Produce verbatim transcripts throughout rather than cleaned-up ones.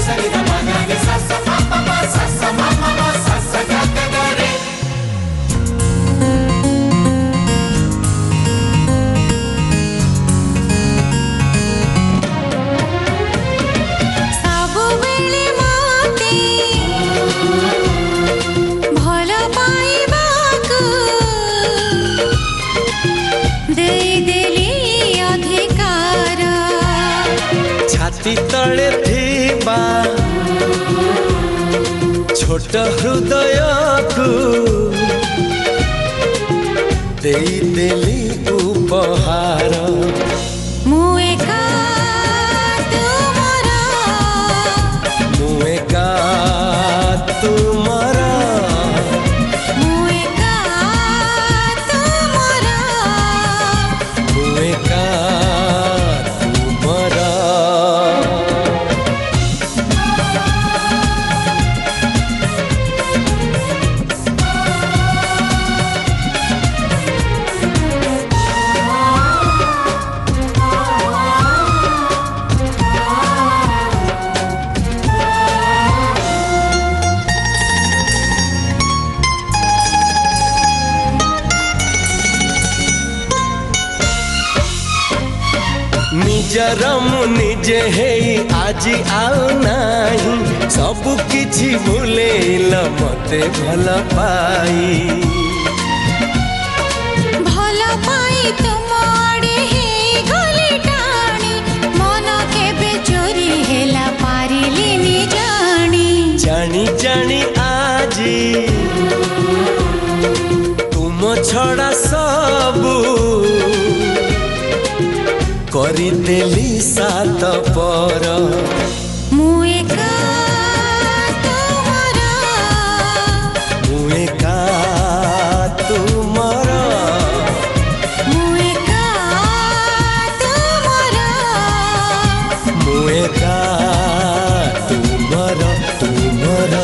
तले थिबा छोट हृदय को देई देली उपहार मुएका तुमरा मुएका तुमरा मुएका तुमरा मुएका तुमरा निजर मु निजे हे आज आउ नाही सब किछि भूलेल मते भल पाई भल पाई तुम आड़े हे गली टाणी मन केबे चोरी हेला पारिलिनी जानी जानी जानी आज तुम छड़ा सबू करी देली सात पर मुएका तुमरा मुएका तुमरा मुएका तुमरा मुएका तुमरा तुमरा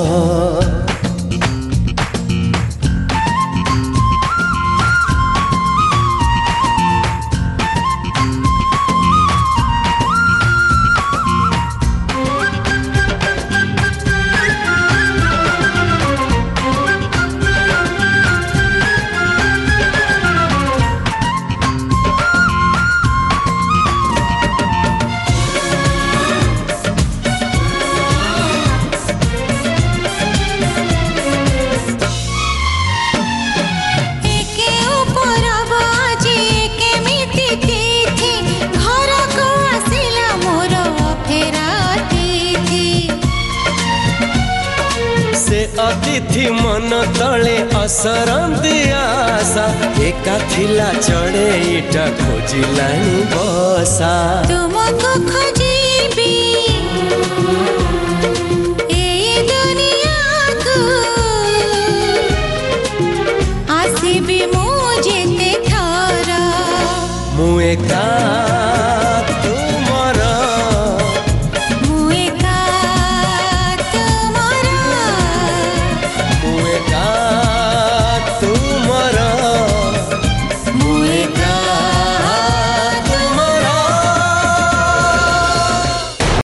अतिथि मन तले असरंदी आशा एका थिला चढ़े इटा खोजिलानी बसा तुमको खोजिबी